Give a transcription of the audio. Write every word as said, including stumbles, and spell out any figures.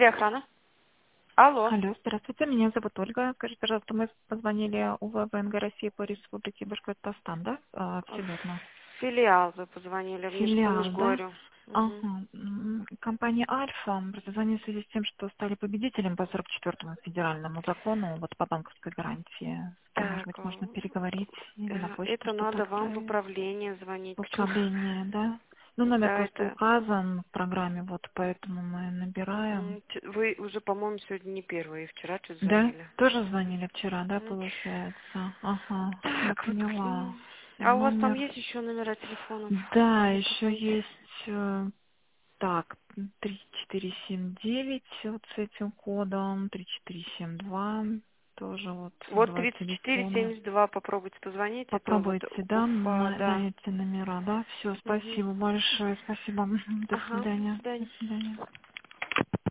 Охрана. Алло. Алло, здравствуйте, меня зовут Ольга. Скажите, пожалуйста, мы позвонили у ВВНГ России по Республике Башкортостан, да? А, все верно. Филиал вы позвонили в Нижнем Филиал, да? Межгорью. Угу. Ага. М, Компания Альфа позвонила в связи с тем, что стали победителем по сорок четвёртому федеральному закону, вот по банковской гарантии. С кем, может Так, быть, можно э, переговорить или на почту это что-то надо вам в отправить? управление звонить. Почему? Управление, да? Ну, номер Да, просто это... указан в программе, вот поэтому мы набираем. м, т- Вы уже, по-моему, сегодня не первые, вчера чуть Да? звонили. Тоже звонили вчера, да, Мгм. получается? Ага, я Так, вот, поняла. м, а у вас там Номер. есть еще номера телефонов? Да, Или еще какой-то? есть, э, так, три четыре семь девять вот с этим кодом, три четыре семь два, тоже вот Вот два тридцать четыре телефона. семьдесят два попробуйте позвонить. Это вот Попробуйте, да, Уфа, на, да. на эти номера, да? Все, Угу. спасибо большое, спасибо. До Ага, до свидания. До свидания. свидания.